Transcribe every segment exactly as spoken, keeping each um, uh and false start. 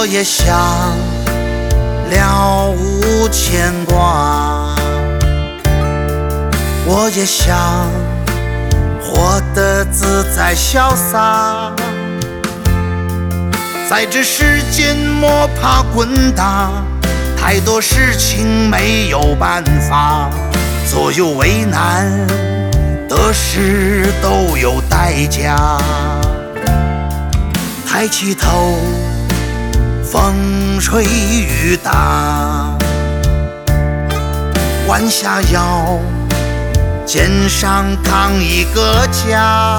我也想了无牵挂，我也想活得自在潇洒，在这世间摸爬滚打，太多事情没有办法，左右为难，得失都有代价。抬起头，风吹雨打，弯下腰，肩上扛一个家，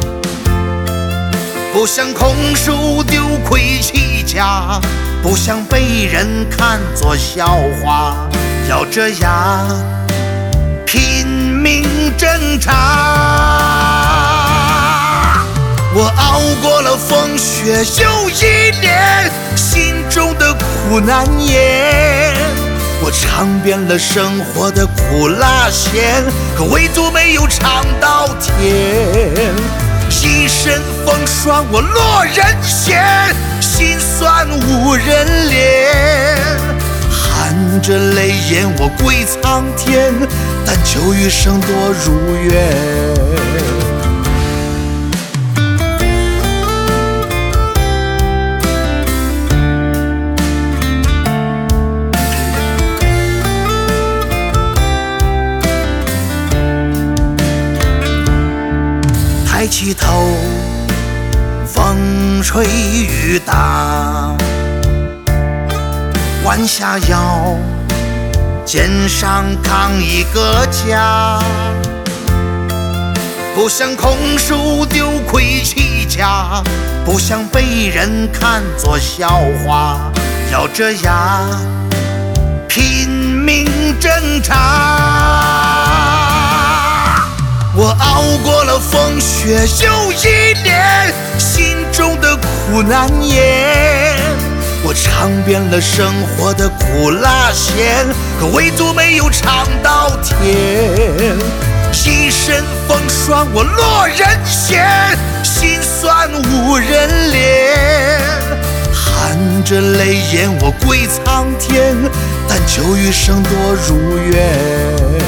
不想空手丢盔弃甲，不想被人看作笑话，咬着牙拼命挣扎。我熬过了风雪又一年，心中的苦难言，我尝遍了生活的苦辣咸，可唯独没有尝到甜。一身风霜我落人间，心酸无人怜，含着泪眼我归苍天，但求余生多如愿。抬起头，风吹雨打，弯下腰，肩上扛一个家，不想空手丢盔弃甲，不想被人看作笑话，咬着牙拼命挣扎。我熬过了风雪又一年，心中的苦难言，我尝遍了生活的苦辣咸，可唯独没有尝到甜。一身风霜我落人间，心酸无人怜，含着泪眼我归苍天，但求余生多如愿。